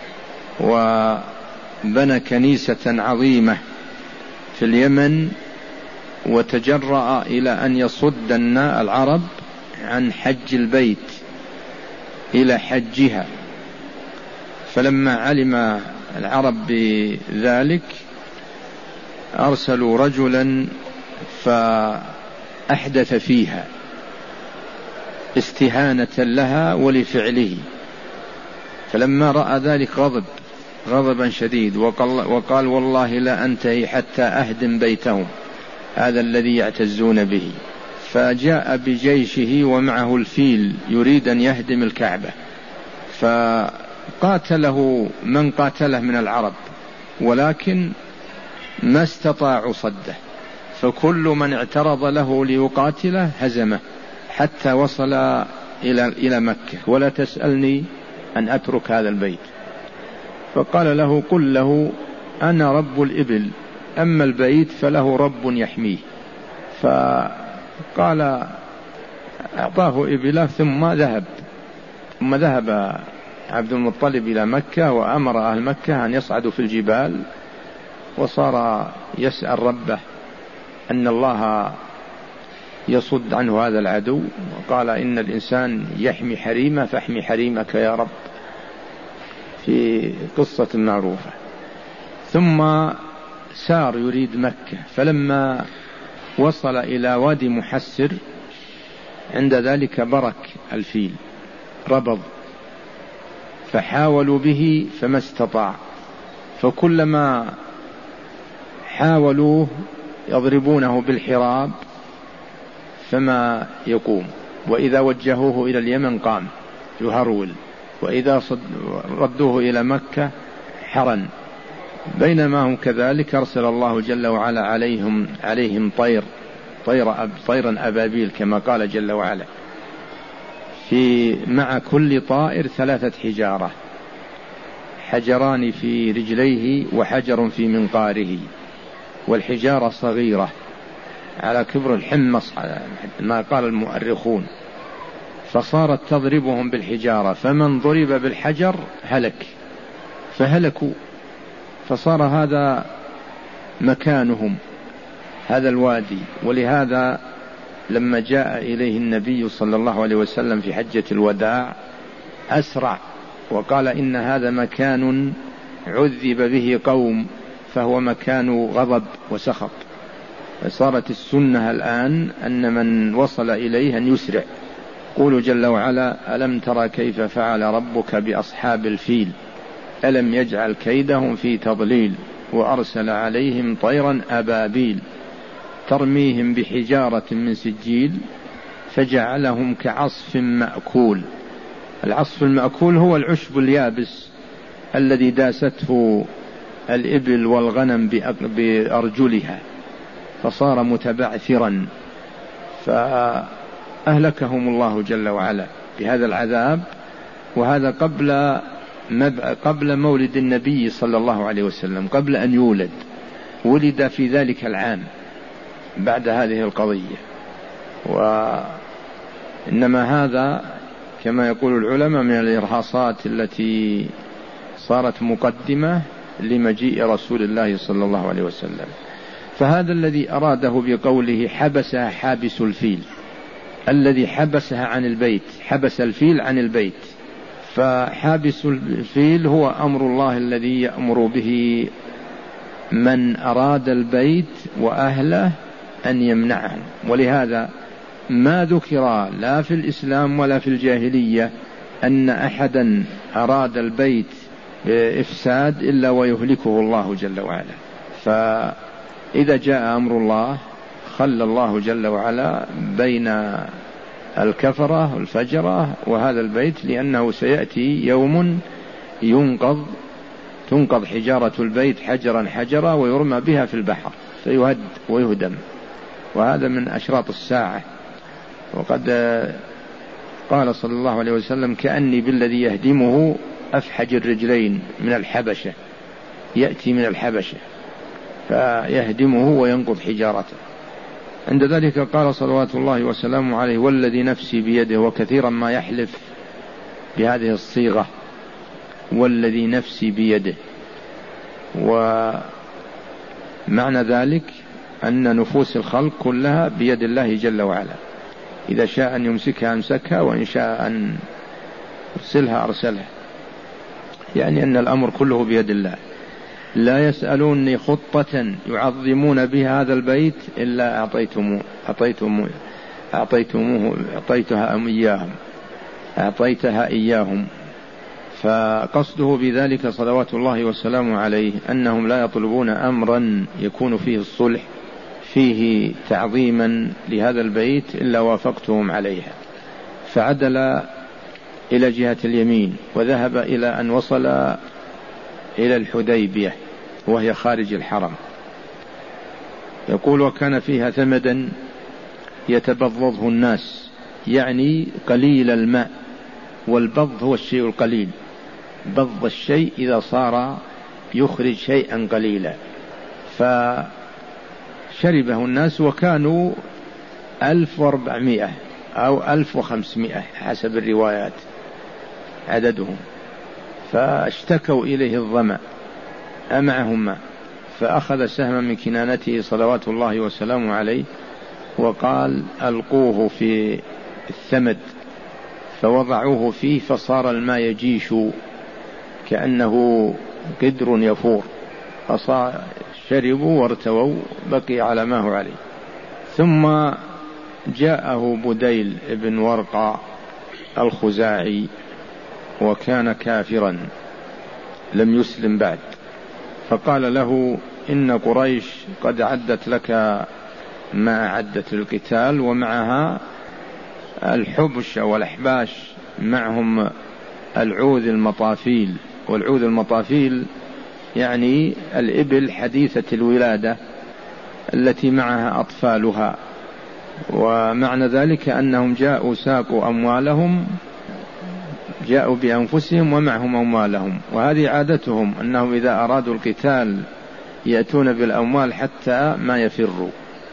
وبنى كنيسة عظيمة في اليمن، وتجرأ إلى أن يصد العرب عن حج البيت إلى حجها. فلما علم العرب بذلك أرسلوا رجلا فأحدث فيها استهانة لها ولفعله، فلما رأى ذلك غضب غضبا شديد، وقال, وقال والله لا أنتهي حتى أهدم بيتهم هذا الذي يعتزون به. فجاء بجيشه ومعه الفيل يريد أن يهدم الكعبة، فقاتله من قاتله من العرب، ولكن ما استطاعوا صده، فكل من اعترض له ليقاتله هزمه حتى وصل إلى إلى مكة. ولا تسألني أن أترك هذا البيت. فقال له قل له أنا رب الإبل، أما البيت فله رب يحميه. فقال أعطاه إبله ثم ذهب ثم ذهب عبد المطلب إلى مكة، وأمر أهل مكة أن يصعدوا في الجبال، وصار يسأل ربه أن الله يصد عنه هذا العدو، وقال إن الإنسان يحمي حريمه فاحمي حريمك يا رب، في قصة معروفة. ثم سار يريد مكة، فلما وصل إلى وادي محسر عند ذلك برك الفيل ربض، فحاولوا به فما استطاع، فكلما حاولوا يضربونه بالحراب فما يقوم، وإذا وجهوه إلى اليمن قام يهرول، وإذا ردوه إلى مكة حرن. بينما هم كذلك أرسل الله جل وعلا عليهم عليهم طير طير أب طيرا أبابيل كما قال جل وعلا، في مع كل طائر ثلاثة حجارة، حجران في رجليه وحجر في منقاره، والحجارة صغيرة على كبر الحمص ما قال المؤرخون، فصارت تضربهم بالحجارة، فمن ضرب بالحجر هلك فهلكوا، فصار هذا مكانهم هذا الوادي. ولهذا لما جاء إليه النبي صلى الله عليه وسلم في حجة الوداع أسرع وقال إن هذا مكان عذب به قوم، فهو مكان غضب وسخط. فصارت السنة الآن أن من وصل إليه أن يسرع. قول جل وعلا: ألم ترى كيف فعل ربك بأصحاب الفيل ألم يجعل كيدهم في تضليل وأرسل عليهم طيرا أبابيل ترميهم بحجارة من سجيل فجعلهم كعصف مأكول. العصف المأكول هو العشب اليابس الذي داسته الإبل والغنم بأرجلها، فصار متبعثرا، فأهلكهم الله جل وعلا بهذا العذاب. وهذا قبل قبل مولد النبي صلى الله عليه وسلم، قبل أن يولد، ولد في ذلك العام بعد هذه القضية. وإنما هذا كما يقول العلماء من الإرهاصات التي صارت مقدمة لمجيء رسول الله صلى الله عليه وسلم. فهذا الذي أراده بقوله حبسها حابس الفيل، الذي حبسها عن البيت، حبس الفيل عن البيت. فحابس الفيل هو أمر الله الذي يأمر به من أراد البيت وأهله أن يمنعهم. ولهذا ما ذكر لا في الإسلام ولا في الجاهلية أن أحدا أراد البيت بإفساد إلا ويهلكه الله جل وعلا. فإذا جاء أمر الله خلى الله جل وعلا بين الكفرة والفجرة وهذا البيت، لأنه سيأتي يوم ينقض تنقض حجارة البيت حجرا حجرا ويرمى بها في البحر فيهد ويهدم، وهذا من أشراط الساعة. وقد قال صلى الله عليه وسلم: كأني بالذي يهدمه أفحج الرجلين من الحبشة، يأتي من الحبشة فيهدمه وينقض حجارته. عند ذلك قال صلوات الله وسلامه عليه: والذي نفسي بيده، وكثيرا ما يحلف بهذه الصيغة والذي نفسي بيده. ومعنى ذلك أن نفوس الخلق كلها بيد الله جل وعلا، إذا شاء أن يمسكها أمسكها، وإن شاء أن يرسلها أرسلها، يعني أن الأمر كله بيد الله. لا يسألوني خطة يعظمون بها هذا البيت إلا أعطيتموه أعطيتموه أعطيتموه أعطيتها إياهم أعطيتها إياهم. فقصده بذلك صلوات الله وسلامه عليه أنهم لا يطلبون أمرا يكون فيه الصلح فيه تعظيما لهذا البيت إلا وافقتهم عليها. فعدل إلى جهة اليمين وذهب إلى أن وصل إلى الحديبية وهي خارج الحرم. يقول: وكان فيها ثمدا يتبضضه الناس، يعني قليل الماء، والبض هو الشيء القليل، بض الشيء إذا صار يخرج شيئا قليلا. فشربه الناس، وكانوا ألف وأربعمائة أو ألف وخمسمائة حسب الروايات عددهم، فاشتكوا إليه الظمأ أمعهم ماء، فأخذ سهما من كنانته صلوات الله وسلامه عليه وقال: ألقوه في الثمد، فوضعوه فيه فصار الماء يجيش كأنه قدر يفور، فشربوا وارتووا، بقي على ما هو عليه. ثم جاءه بديل ابن ورقة الخزاعي، وكان كافرا لم يسلم بعد، فقال له: إن قريش قد أعدت لك ما أعدت للقتال، ومعها الحبش أو الأحباش، معهم العوذ المطافيل. والعوذ المطافيل يعني الإبل حديثة الولادة التي معها أطفالها، ومعنى ذلك أنهم جاءوا ساقوا أموالهم، جاءوا بأنفسهم ومعهم أموالهم، وهذه عادتهم أنهم إذا أرادوا القتال يأتون بالأموال حتى ما يفروا.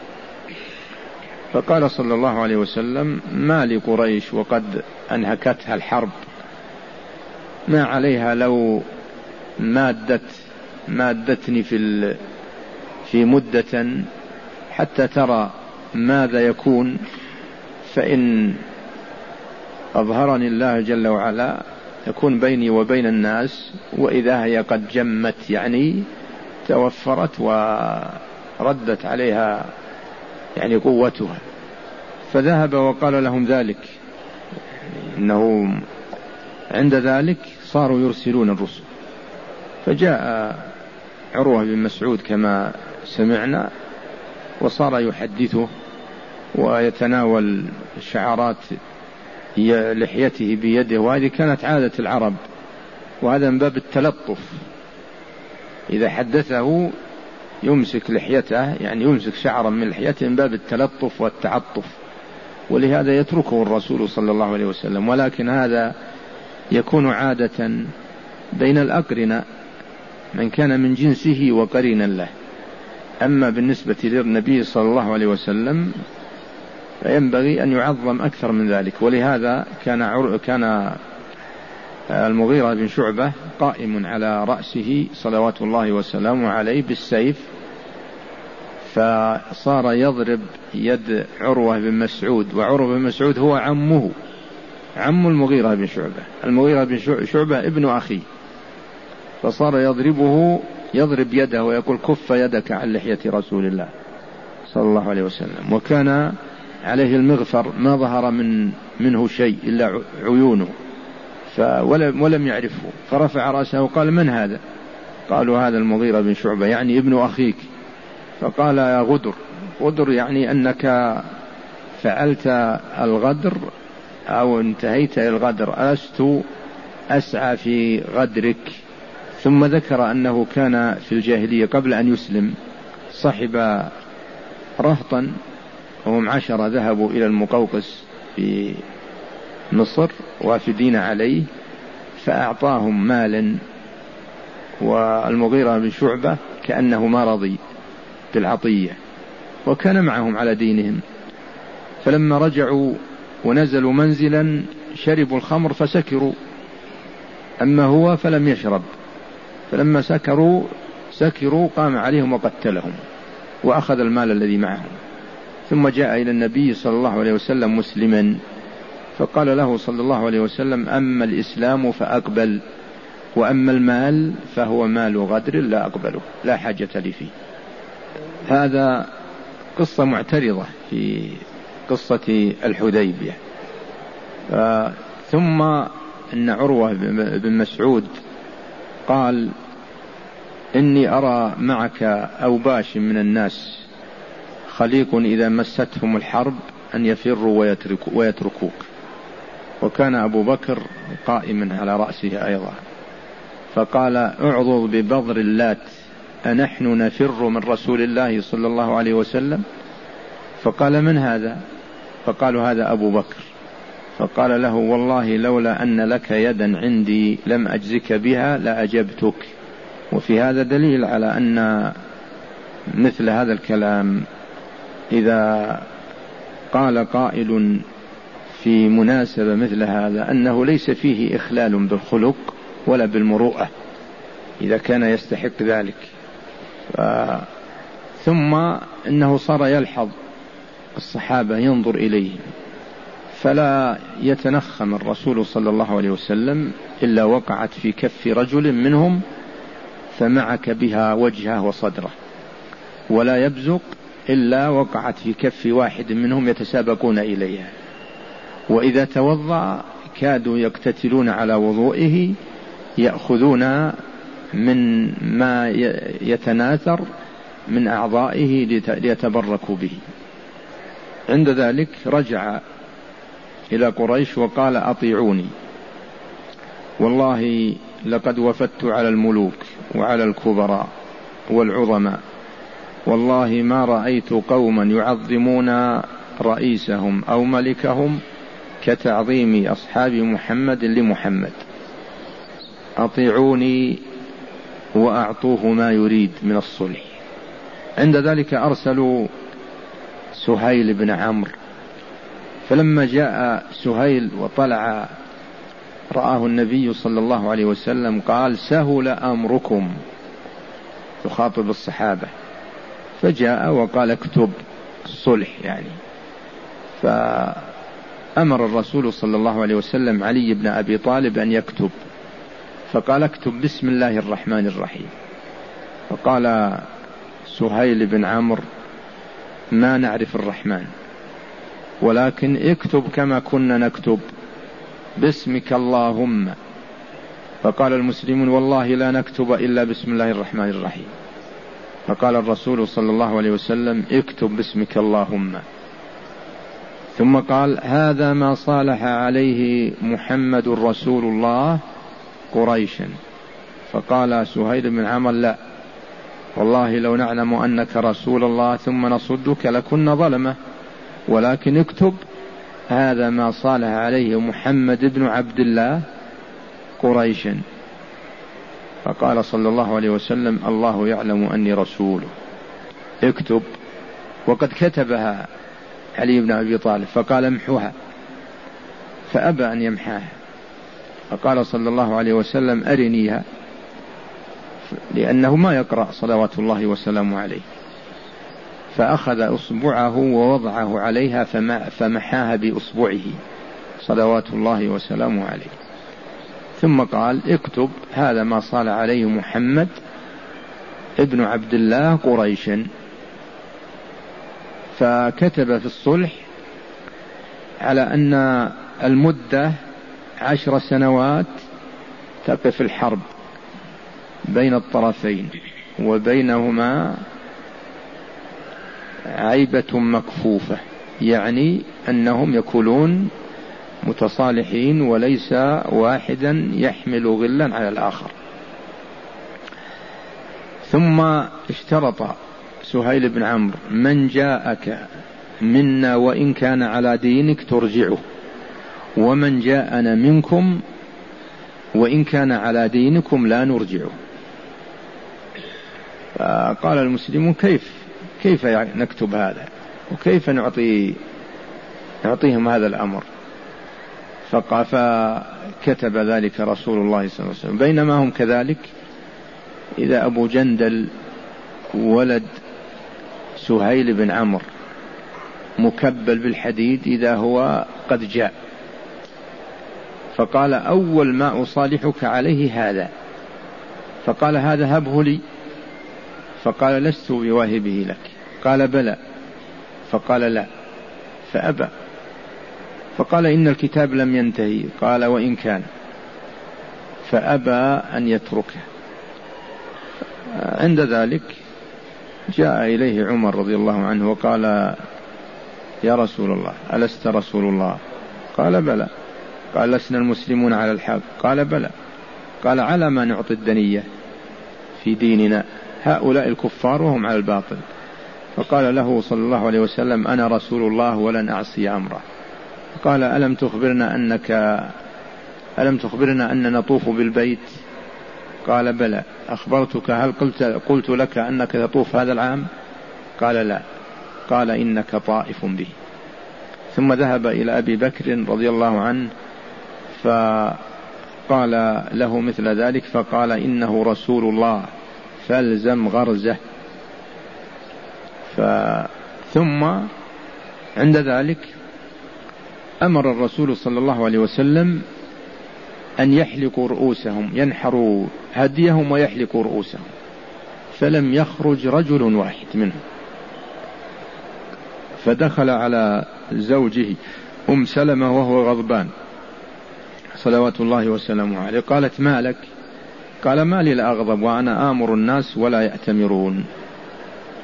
فقال صلى الله عليه وسلم: ما لقريش وقد أنهكتها الحرب، ما عليها لو مادت مادتني في في مدة حتى ترى ماذا يكون، فإن أظهرني الله جل وعلا يكون بيني وبين الناس، وإذا هي قد جمت يعني توفرت وردت عليها يعني قوتها. فذهب وقال لهم ذلك، إنه عند ذلك صاروا يرسلون الرسل. فجاء عروة بن مسعود كما سمعنا، وصار يحدثه ويتناول شعرات لحيته بيده، وهذه كانت عادة العرب، وهذا من باب التلطف. إذا حدثه يمسك لحيته، يعني يمسك شعرا من لحيته من باب التلطف والتعطف، ولهذا يتركه الرسول صلى الله عليه وسلم. ولكن هذا يكون عادة بين الأقرناء، من كان من جنسه وقرينا له. أما بالنسبة للنبي صلى الله عليه وسلم فينبغي أن يعظم أكثر من ذلك. ولهذا كان كان المغيرة بن شعبة قائم على رأسه صلوات الله وسلامه عليه بالسيف، فصار يضرب يد عروة بن مسعود، وعروة بن مسعود هو عمه، عم المغيرة بن شعبة، المغيرة بن شعبة ابن أخيه، فصار يضربه يضرب يده ويقول: كف يدك عن لحية رسول الله صلى الله عليه وسلم. وكان عليه المغفر ما ظهر من منه شيء إلا عيونه، ولم, ولم يعرفه، فرفع رأسه وقال: من هذا؟ قالوا: هذا المغيرة بن شعبة، يعني ابن أخيك. فقال: يا غدر، غدر يعني أنك فعلت الغدر أو انتهيت الغدر، ألست أسعى في غدرك. ثم ذكر أنه كان في الجاهلية قبل أن يسلم صحب رهطا وهم عشرة ذهبوا إلى المقوقس في مصر وافدين عليه، فأعطاهم مالا، والمغيرة بن شعبة كأنه ما رضي بالعطية، وكان معهم على دينهم. فلما رجعوا ونزلوا منزلا شربوا الخمر فسكروا، أما هو فلم يشرب، فلما سكروا سكروا قام عليهم وقتلهم وأخذ المال الذي معهم. ثم جاء إلى النبي صلى الله عليه وسلم مسلما، فقال له صلى الله عليه وسلم: أما الإسلام فأقبل، وأما المال فهو مال غدر لا أقبله، لا حاجة لي فيه. هذا قصة معترضة في قصة الحديبية. ثم إن عروة بن مسعود قال: إني أرى معك أوباش من الناس خليق إذا مستهم الحرب أن يفروا ويتركوك. وكان أبو بكر قائما على رأسه أيضا، فقال: اعضض ببضر اللات، أنحن نفر من رسول الله صلى الله عليه وسلم؟ فقال: من هذا؟ فقالوا: هذا أبو بكر. فقال له: والله لولا أن لك يدا عندي لم أجزك بها لأجبتك. وفي هذا دليل على أن مثل هذا الكلام إذا قال قائل في مناسبة مثل هذا أنه ليس فيه إخلال بالخلق ولا بالمروءة إذا كان يستحق ذلك. ثم إنه صار يلحظ الصحابة ينظر إليه، فلا يتنخم الرسول صلى الله عليه وسلم إلا وقعت في كف رجل منهم فمعك بها وجهه وصدره، ولا يبزق إلا وقعت في كف واحد منهم يتسابقون إليها. وإذا توضأ كادوا يقتتلون على وضوئه، يأخذون من ما يتناثر من أعضائه ليتبركوا به. عند ذلك رجع إلى قريش وقال أطيعوني، والله لقد وفدت على الملوك وعلى الكبراء والعظماء، والله ما رأيت قوما يعظمون رئيسهم أو ملكهم كتعظيم أصحاب محمد لمحمد، أطيعوني وأعطوه ما يريد من الصلح. عند ذلك أرسلوا سهيل بن عمرو، فلما جاء سهيل وطلع رآه النبي صلى الله عليه وسلم قال سهل أمركم، يخاطب الصحابة، فجاء وقال اكتب الصلح يعني. فأمر الرسول صلى الله عليه وسلم علي بن أبي طالب أن يكتب، فقال اكتب بسم الله الرحمن الرحيم. فقال سهيل بن عمرو ما نعرف الرحمن، ولكن اكتب كما كنا نكتب باسمك اللهم. فقال المسلمون والله لا نكتب إلا بسم الله الرحمن الرحيم. فقال الرسول صلى الله عليه وسلم اكتب باسمك اللهم. ثم قال هذا ما صالح عليه محمد رسول الله قريشا. فقال سهيل بن عمرو لا والله لو نعلم أنك رسول الله ثم نصدك لكنا ظلمة، ولكن اكتب هذا ما صالح عليه محمد بن عبد الله قريشا. فقال صلى الله عليه وسلم الله يعلم أني رسوله، اكتب. وقد كتبها علي بن أبي طالب، فقال امحوها، فأبى أن يمحاها. فقال صلى الله عليه وسلم أرنيها، لأنه ما يقرأ صلوات الله وسلامه عليه. فأخذ أصبعه ووضعه عليها فمحاها بأصبعه صلوات الله وسلامه عليه، ثم قال اكتب هذا ما صال عليه محمد ابن عبد الله قريشا. فكتب في الصلح على أن المدة عشر سنوات تقف الحرب بين الطرفين وبينهما عيبة مكفوفة، يعني أنهم يكونون متصالحين وليس واحدا يحمل غلا على الآخر. ثم اشترط سهيل بن عمرو من جاءك منا وإن كان على دينك ترجعه، ومن جاءنا منكم وإن كان على دينكم لا نرجعه. فقال المسلمون كيف كيف نكتب هذا وكيف نعطي نعطيهم هذا الأمر؟ فكتب ذلك رسول الله صلى الله عليه وسلم. بينما هم كذلك إذا أبو جندل ولد سهيل بن عمرو مكبل بالحديد إذا هو قد جاء، فقال أول ما أصالحك عليه هذا. فقال هذا هبه لي. فقال لست بواهبه لك. قال بلى. فقال لا، فأبى. فقال إن الكتاب لم ينتهي. قال وإن كان، فأبى أن يتركه. عند ذلك جاء إليه عمر رضي الله عنه وقال يا رسول الله ألست رسول الله؟ قال بلى. قال لسنا المسلمون على الحق؟ قال بلى. قال على ما نعطي الدنية في ديننا، هؤلاء الكفار وهم على الباطل. فقال له صلى الله عليه وسلم أنا رسول الله ولن أعصي أمره. قال ألم تخبرنا أنك ألم تخبرنا أن نطوف بالبيت؟ قال بلى. أخبرتك هل قلت, قلت لك أنك تطوف هذا العام؟ قال لا. قال إنك طائف به. ثم ذهب إلى أبي بكر رضي الله عنه فقال له مثل ذلك، فقال إنه رسول الله فالزم غرزه. ثم عند ذلك أمر الرسول صلى الله عليه وسلم أن يحلقوا رؤوسهم، ينحروا هديهم ويحلقوا رؤوسهم، فلم يخرج رجل واحد منهم. فدخل على زوجه أم سلمة وهو غضبان صلوات الله وسلامه عليه. قالت ما لك؟ قال ما لي لا أغضب وأنا آمر الناس ولا يأتمرون.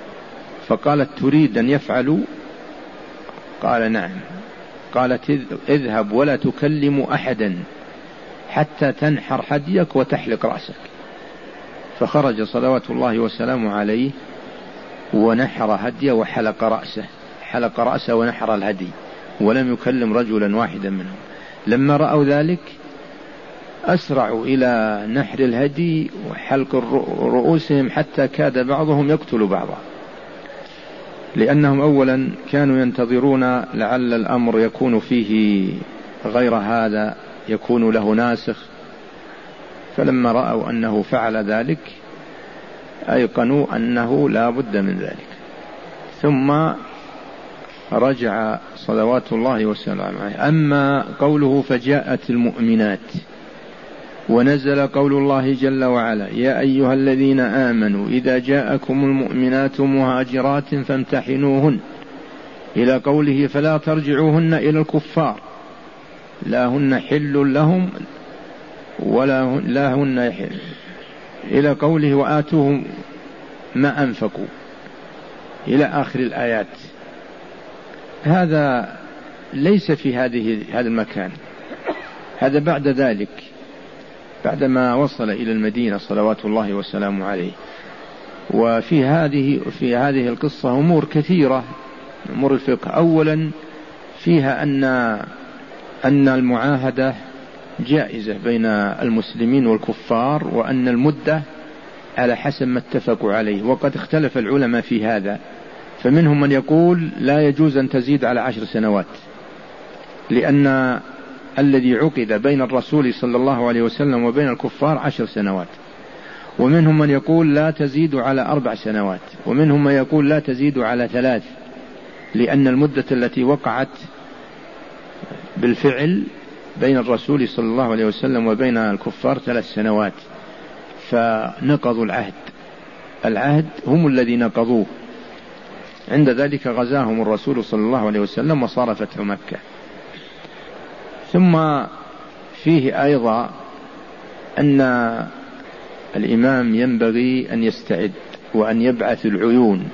فقالت تريد أن يفعلوا؟ قال نعم. قالت اذهب ولا تكلم أحدا حتى تنحر هديك وتحلق رأسك. فخرج صلوات الله وسلامه عليه ونحر هديه وحلق رأسه، حلق رأسه ونحر الهدي، ولم يكلم رجلا واحدا منهم. لما رأوا ذلك أسرعوا إلى نحر الهدي وحلق رؤوسهم، حتى كاد بعضهم يقتل بعضا، لأنهم أولا كانوا ينتظرون لعل الأمر يكون فيه غير هذا، يكون له ناسخ. فلما رأوا أنه فعل ذلك أيقنوا أنه لا بد من ذلك. ثم رجع صلوات الله وسلامه عليه. أما قوله فجاءت المؤمنات، ونزل قول الله جل وعلا يا أيها الذين آمنوا إذا جاءكم المؤمنات مهاجرات فامتحنوهن، إلى قوله فلا ترجعوهن إلى الكفار لا هن حل لهم ولا هن لا هن يحل، إلى قوله وآتوهم ما أنفقوا إلى آخر الآيات. هذا ليس في هذه هذا المكان، هذا بعد ذلك، بعدما وصل إلى المدينة صلوات الله وسلامه عليه. وفي هذه في هذه القصة أمور كثيرة، أمور الفقه. أولا فيها أن أن المعاهدة جائزة بين المسلمين والكفار، وأن المدة على حسب ما اتفقوا عليه، وقد اختلف العلماء في هذا. فمنهم من يقول لا يجوز أن تزيد على عشر سنوات، لأن الذي عقد بين الرسول صلى الله عليه وسلم وبين الكفار عشر سنوات. ومنهم من يقول لا تزيد على أربع سنوات، ومنهم من يقول لا تزيد على ثلاث، لأن المدة التي وقعت بالفعل بين الرسول صلى الله عليه وسلم وبين الكفار ثلاث سنوات، فنقضوا العهد. العهد هم الذي نقضوه. عند ذلك غزاهم الرسول صلى الله عليه وسلم وصار فتح مكة. ثم فيه أيضا أن الإمام ينبغي أن يستعد وأن يبعث العيون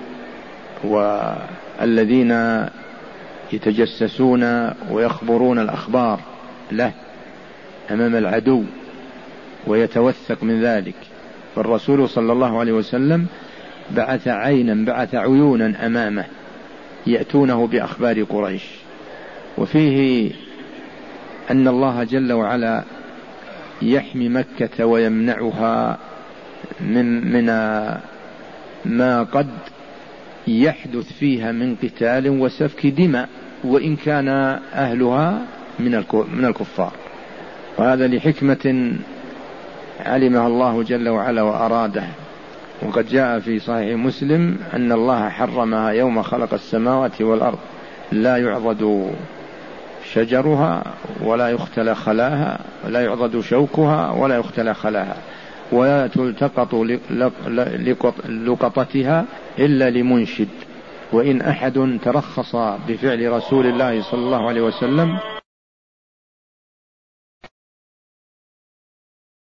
والذين يتجسسون ويخبرون الأخبار له أمام العدو ويتوثق من ذلك. فالرسول صلى الله عليه وسلم بعث عينا بعث عيونا أمامه يأتونه بأخبار قريش. وفيه أن الله جل وعلا يحمي مكة ويمنعها من, من ما قد يحدث فيها من قتال وسفك دماء، وإن كان أهلها من الكفار. وهذا لحكمة علمها الله جل وعلا وأراده. وقد جاء في صحيح مسلم أن الله حرمها يوم خلق السماوات والأرض، لا يعضد شجرها ولا يختلى خلاها، ولا يعضد شوكها ولا يختلى خلاها، ولا تلتقط لقطتها إلا لمنشد. وإن أحد ترخص بفعل رسول الله صلى الله عليه وسلم